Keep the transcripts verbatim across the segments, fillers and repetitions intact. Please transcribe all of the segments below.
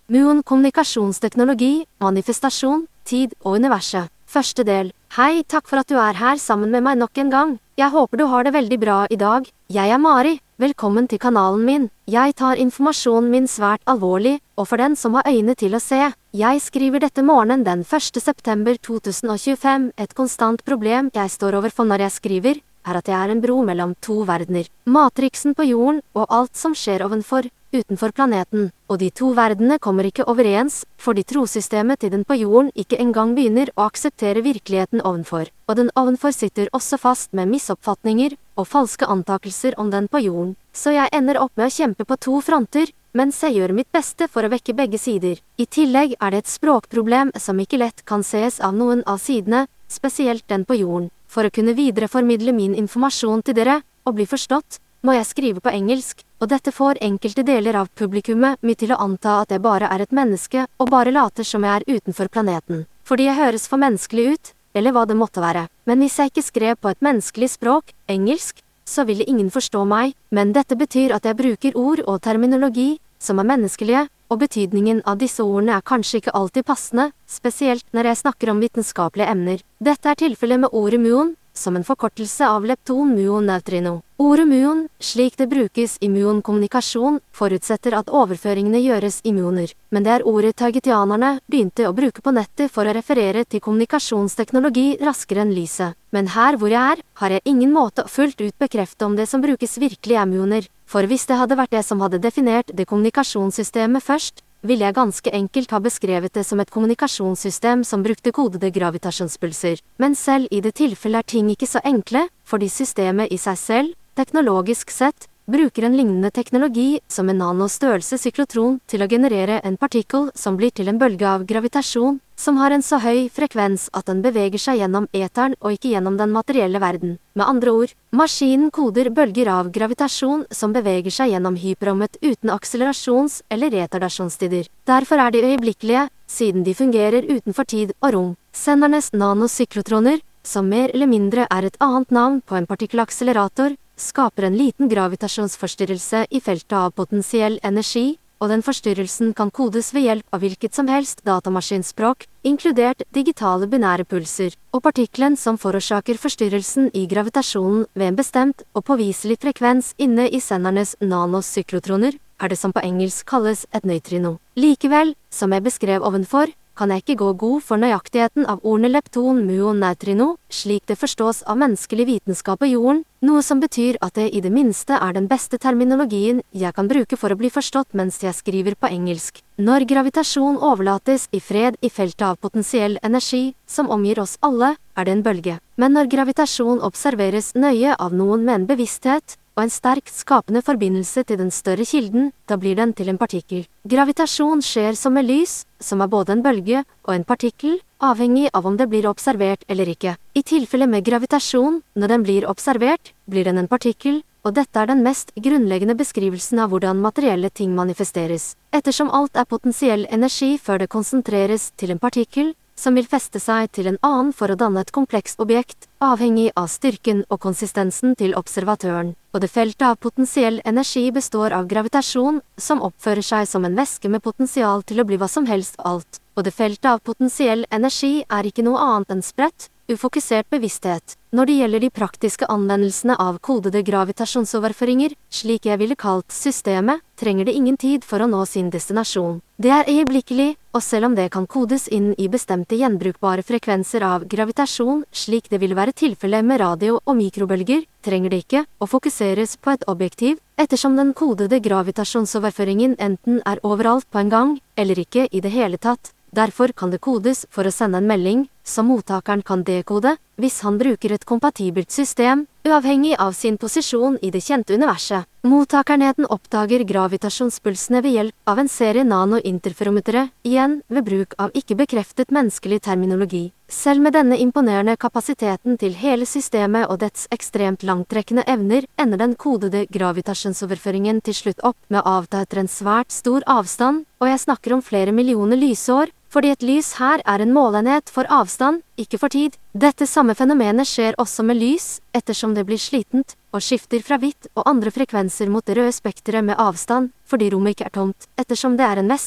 Muon kommunikasjonsteknologi, manifestasjon, tid og universet. Første del. Hei, takk for at du er her sammen med meg nok en gang. Jeg håper du har det veldig bra i dag. Jeg er Mari. Velkommen til kanalen min. Jeg tar informasjonen min svært alvorlig, og for den som har øyne til å se. Jeg skriver dette morgenen den første september to tusen og tjuefem. Et konstant problem jeg står overfor når jeg skriver, er at jeg er en bro mellom to verdener. Matriksen på jorden og alt som skjer ovenfor, utenfor planeten. Og de to verdenene kommer ikke overens, fordi trosystemet til den på jorden ikke engang begynner å akseptere virkeligheten ovenfor. Og den ovenfor sitter også fast med misoppfatninger og falske antakelser om den på jorden. Så jeg ender opp med å kjempe på to fronter, mens jeg gjør mitt beste for å vekke begge sider. I tillegg er det et språkproblem som ikke lett kan ses av noen av sidene, spesielt den på jorden. For å kunne videreformidle min informasjon til dere, og bli forstått, må jeg skrive på engelsk, og dette får enkelte deler av publikummet mitt til å anta at jeg bare er et menneske og bare later som jeg er utenfor planeten. Fordi jeg høres for menneskelig ut, eller hva det måtte være. Men hvis jeg ikke skrev på et menneskelig språk, engelsk, så ville ingen forstå meg, men dette betyr at jeg bruker ord og terminologi som er menneskelige, og betydningen av disse ordene er kanskje ikke alltid passende, spesielt når jeg snakker om vitenskapelige emner. Dette er tilfellet med ordet muon, som en forkortelse av lepton muon neutrino. Ordet muon, slik det brukes i muon-kommunikasjon, forutsetter at overføringene gjøres i muoner. Men det er ordet taugetianerne begynte å bruke på nettet for å referere til kommunikasjonsteknologi raskere enn lyset. Men her hvor jeg er, har jeg ingen måte å fullt ut bekrefte om det som brukes virkelig er muoner. For hvis det hadde vært det som hadde definert det kommunikasjonssystemet først, ville jeg ganske enkelt ha beskrevet det som et kommunikasjonssystem som brukte kodede gravitasjonspulser. Men selv i det tilfellet er ting ikke så enkle, fordi systemet i seg selv, teknologisk sett, bruker en lignende teknologi som en nanostørrelse syklotron til å generere en partikkel som blir til en bølge av gravitasjon, som har en så høy frekvens at den beveger seg gjennom eteren og ikke gjennom den materielle verden. Med andre ord, maskinen koder bølger av gravitasjon som beveger seg gjennom hyperrommet uten akselerasjons- eller retardasjonstider. Derfor er de øyeblikkelige, siden de fungerer utenfor tid og rom. Sendernes nanosyklotroner, som mer eller mindre er et annet navn på en partikkelakselerator, skaper en liten gravitasjonsforstyrrelse i feltet av potensiell energi, og den forstyrrelsen kan kodes ved hjelp av hvilket som helst datamaskinspråk, inkludert digitale binære pulser. Og partikkelen som forårsaker forstyrrelsen i gravitasjonen ved en bestemt og påviselig frekvens inne i sendernes nanosyklotroner, er det som på engelsk kalles et nøytrino. Likevel, som jeg beskrev ovenfor, kan jeg ikke gå god for nøyaktigheten av ordene lepton muon neutrino, slik det forstås av menneskelig vitenskap på jorden, noe som betyr at det i det minste er den beste terminologien jeg kan bruke for å bli forstått mens jeg skriver på engelsk. Når gravitasjon overlates i fred i feltet av potensiell energi, som omgir oss alle, er det en bølge. Men når gravitasjon observeres nøye av noen med en bevissthet, og en sterkt skapende forbindelse til den større kilden, da blir den til en partikkel. Gravitasjon skjer som med lys, som er både en bølge og en partikkel, avhengig av om det blir observert eller ikke. I tilfelle med gravitasjon, når den blir observert, blir den en partikkel, og dette er den mest grunnleggende beskrivelsen av hvordan materielle ting manifesteres. Ettersom alt er potensiell energi før det konsentreres til en partikkel, som vil feste seg til en annen for å danne et komplekst objekt, avhengig av styrken og konsistensen til observatøren. Og det feltet av potensiell energi består av gravitasjon, som oppfører seg som en væske med potensial til å bli hva som helst alt. Og det feltet av potensiell energi er ikke noe annet enn spredt, ufokusert bevissthet. Når det gjelder de praktiske anvendelsene av kodede gravitasjonsoverføringer, slik jeg ville kalt systemet, trenger det ingen tid for å nå sin destinasjon. Det er øyeblikkelig, og selv om det kan kodes inn i bestemte gjenbrukbare frekvenser av gravitasjon, slik det vil være tilfellet med radio- og mikrobølger, trenger det ikke å fokuseres på et objektiv, ettersom den kodede gravitasjonsoverføringen enten er overalt på en gang, eller ikke i det hele tatt. Derfor kan det kodes for å sende en melding, som mottakeren kan dekode, hvis han bruker et kompatibelt system, uavhengig av sin posisjon i det kjente universet. Mottakerenheten oppdager gravitasjonspulsene ved hjelp av en serie nanointerferometere, igjen ved bruk av ikke bekreftet menneskelig terminologi. Selv med denne imponerende kapasiteten til hele systemet og dets ekstremt langtrekkende evner, ender den kodede gravitasjonsoverføringen til slutt opp med å avta etter en svært stor avstand, og jeg snakker om flere millioner lysår, fordi et lys her er en målenhet for avstand, ikke for tid. Dette samme fenomenet skjer også med lys, ettersom det blir slitent, og skifter fra hvitt og andre frekvenser mot det røde spekteret med avstand, fordi rommet ikke er tomt. Ettersom det er en væske,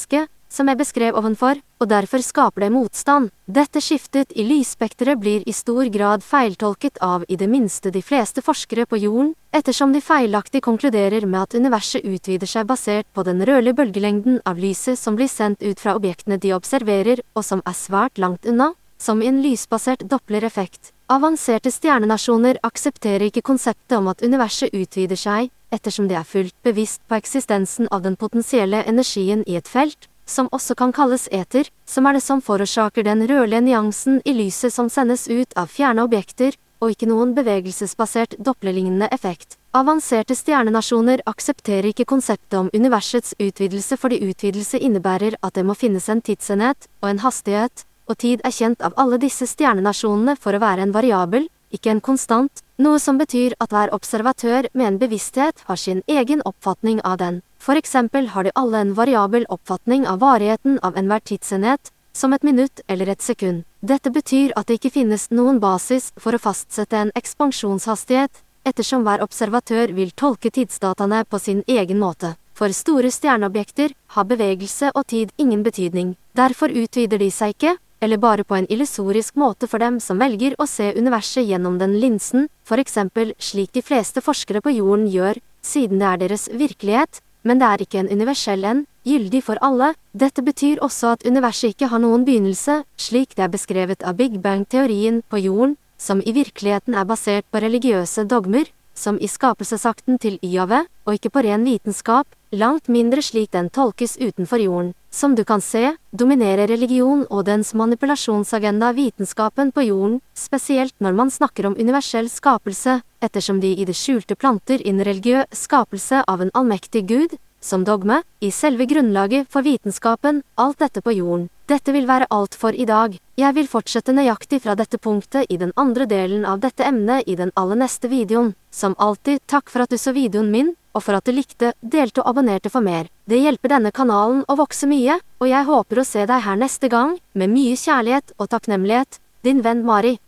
som jeg beskrev ovenfor, og derfor skaper det motstand. Dette skiftet i lysspekteret blir i stor grad feiltolket av i det minste de fleste forskere på jorden, ettersom de feilaktig konkluderer med at universet utvider seg basert på den rødlige bølgelengden av lyset som blir sendt ut fra objektene de observerer, og som er svært langt unna, som i en lysbasert dopplereffekt. Avanserte stjernenasjoner aksepterer ikke konseptet om at universet utvider seg, ettersom de er fullt bevisst på eksistensen av den potensielle energien i et felt, som også kan kalles eter, som er det som forårsaker den rødlige nyansen i lyset som sendes ut av fjerne objekter, og ikke noen bevegelsesbasert dopplerlignende effekt. Avanserte stjernenasjoner aksepterer ikke konseptet om universets utvidelse fordi utvidelse innebærer at det må finnes en tidsenhet og en hastighet, og tid er kjent av alle disse stjernenasjonene for å være en variabel, ikke en konstant, noe som betyr at hver observatør med en bevissthet har sin egen oppfatning av den. For eksempel har de alle en variabel oppfatning av varigheten av enhver tidsenhet, som et minutt eller et sekund. Dette betyr at det ikke finnes noen basis for å fastsette en ekspansjonshastighet, ettersom hver observatør vil tolke tidsdataene på sin egen måte. For store stjerneobjekter har bevegelse og tid ingen betydning. Derfor utvider de seg ikke, eller bare på en illusorisk måte for dem som velger å se universet gjennom den linsen, for eksempel slik de fleste forskere på jorden gjør, siden det er deres virkelighet, men det er ikke en universell en, gyldig for alle. Dette betyr også at universet ikke har noen begynnelse, slik det er beskrevet av Big Bang-teorien på jorden, som i virkeligheten er basert på religiøse dogmer, som i skapelsesakten til Jahve, og ikke på ren vitenskap, langt mindre slik den tolkes utenfor jorden. Som du kan se, dominerer religion og dens manipulasjonsagenda vitenskapen på jorden, spesielt når man snakker om universell skapelse, ettersom de i det skjulte planter inn religiøs skapelse av en allmektig Gud, som dogme, i selve grunnlaget for vitenskapen, alt dette på jorden. Dette vil være alt for i dag. Jeg vil fortsette nøyaktig fra dette punktet i den andre delen av dette emnet i den aller neste videoen. Som alltid, takk for at du så videoen min, og for at du likte, delte og abonnerte for mer. Det hjelper denne kanalen å vokse mye, og jeg håper å se deg her neste gang, med mye kjærlighet og takknemlighet. Din venn Mari.